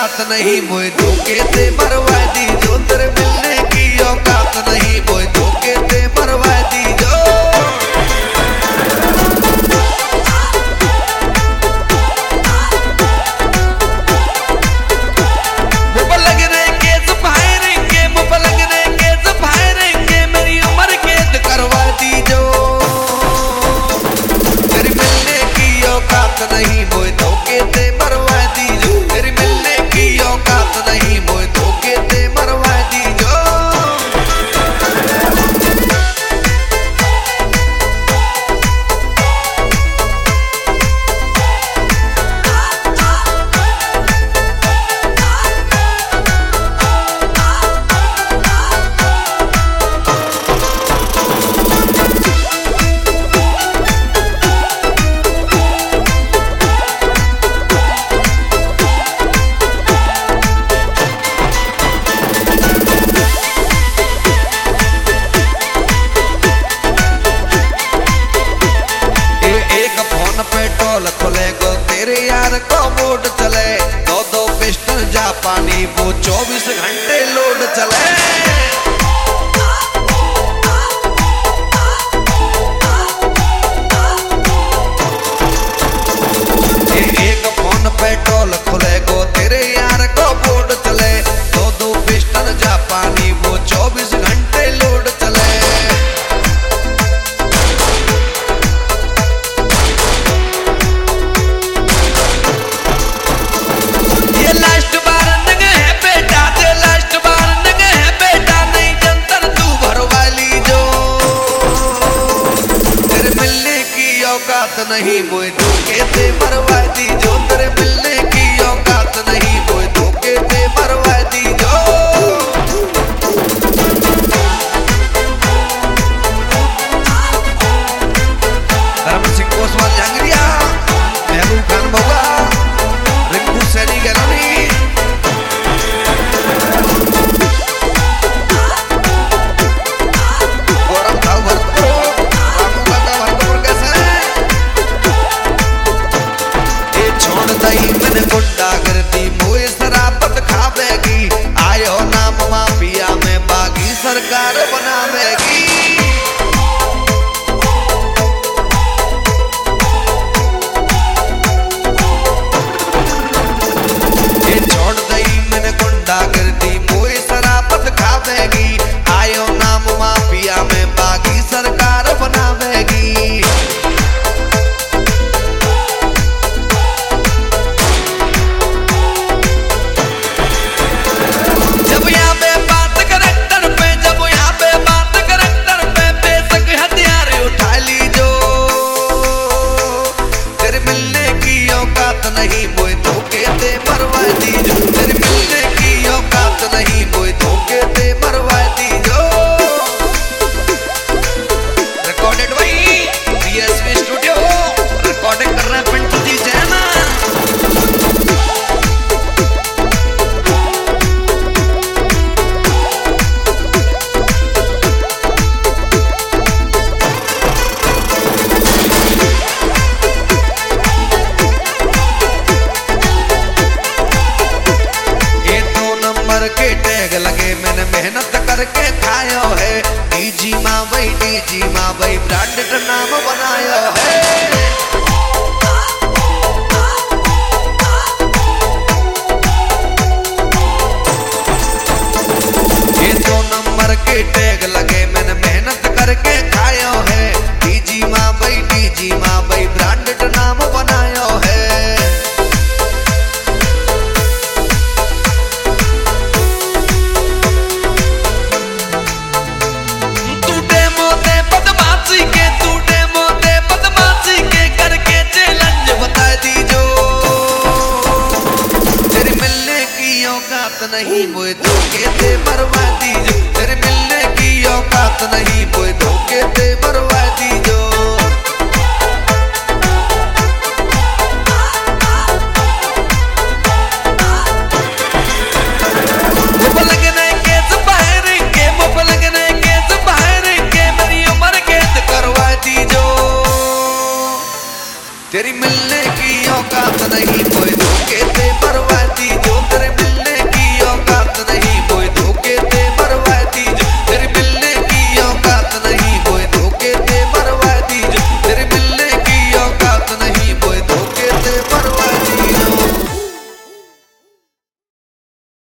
औकात नहीं मोए धोखे ते मरवा दी जो तेरे मिलने की औकात नहीं मोए धोखे ते मरवा दी जो नहीं मोए धोखे ते मरवा दी जो तेरी मिलने की औकात नहीं मोए धोखे ते मरवा दी जो पेट्रोल खुलेगो तेरे यार को मोड चले दो दो पिस्टन जापानी वो 24 घंटे लोड चले एक फोन पेट्रोल खुलेगो तेरे यार को मोड चले दो दो पिस्टन जापानी वो 24 घंटे लोड चले औकात नहीं मोए धोखे ते मरवा दी जो तेरे मिलने की औकात नहीं मोए धोखे ते मरवा दी जो धर्म सिंह कोसवाल जंगरिया महबूब खान बोगा रिंकू सैनी गैलरी मैंने गुंडा कर दी मोए शराबत खावेगी आयो नाम माफिया में बागी सरकार बनावेगी ये छोड़ दई मैंने गुंडा कर दी मोए शराबत खावेगी आयो नाम माफिया में बागी सरकार बनावेगी नहीं मोए धोखे ते मरवा दी जो तेरी मिलने की औकात नहीं मोए धोखे ते मरवा दी जो रिकॉर्डेड वही बीएसवी स्टूडियो रिकॉर्डिंग कर रहे हैं पिंटू जी जैना के टैग लगे मैंने मेहनत करके खायो है डीजी माँ भाई ब्रांडेड नाम बनायो है ये 2 नंबर के टैग लगे मैंने मेहनत करके खायो है डीजी माँ भाई ब्रांडेड नाम बनायो है नहीं मोए धोखे ते मरवा दी जो तेरे मिलने की औकात नहीं